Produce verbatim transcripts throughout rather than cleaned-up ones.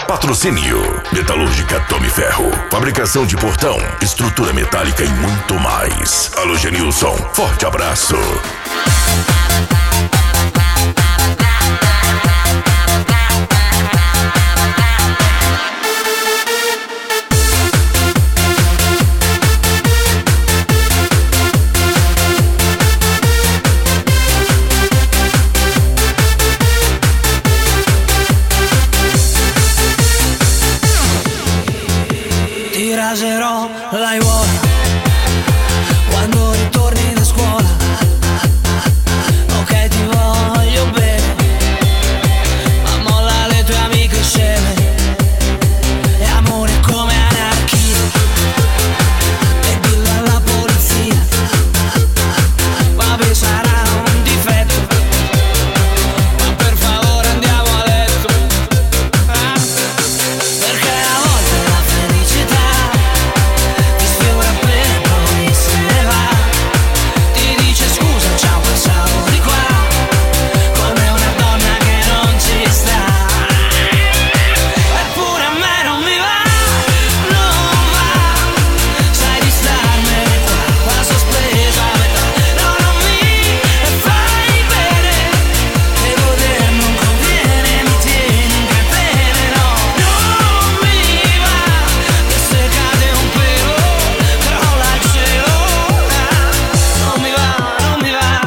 Patrocínio Metalúrgica Tome Ferro, fabricação de portão, estrutura metálica e muito mais. Alô Genilson, forte abraço. Ti raserò l'aiuola quando ritorni da scuola. Ok, ti voglio bene, ma molla le tue amiche sceme. E amore come anarchia, e dillo alla polizia. Vabbè, sarà un difetto, ma per favore andiamo a letto. Ah, perché a volte la felicità ti sfiora appena poi se ne va. Ti dice scusa, ciao, passavo di qua, come una donna che non ci sta. Eppure a me non mi va, non va. Sai di starmene qua, qua sospesa a metà. No, non mi fai bene, e goder non conviene, mi tieni in catene. No, non mi va, che se cade un pelo crolla il cielo. Ah, non mi va, non mi va.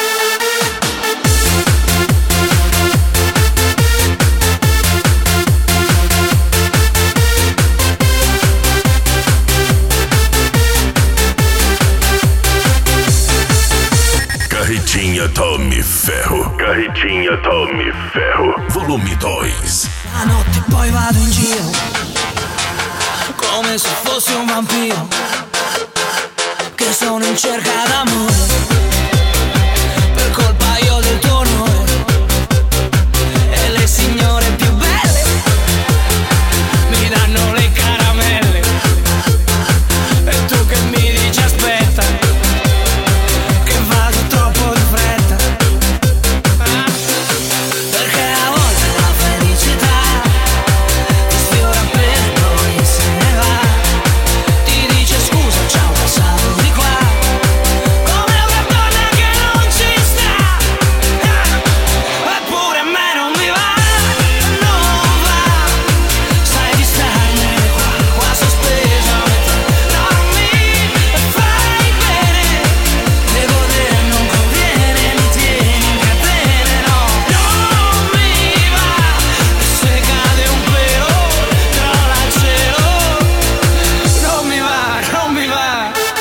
Carretinha Tome Ferro, Carretinha Tome Ferro, volume dois. La notte poi vado in giro come se fossi un vampiro che sono in cerca d'amore, per colpa io del tuo onore. E le signore più belle mi danno le caramelle, e tu che mi dici aspetta, che vado troppo di fretta. Ah, perché a volte la felicità ti sfiora appena poi se ne va. Ti dice scusa, ciao, passavo di qua, come una donna che non ci sta. Ah, eppure a me non mi va, non va. Sai di starmene qua, qua sospesa a metà. No, non mi fai bene, e goder non conviene, mi tieni in catene. No, non mi va, se cade un pelo crolla il cielo. Non mi va, non mi va.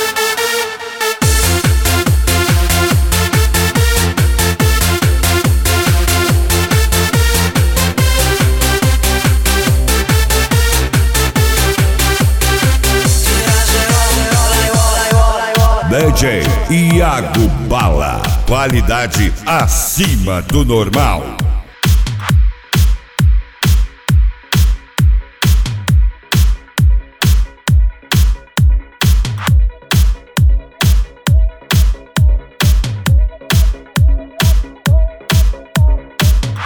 D J Iago Bala, qualidade acima do normal.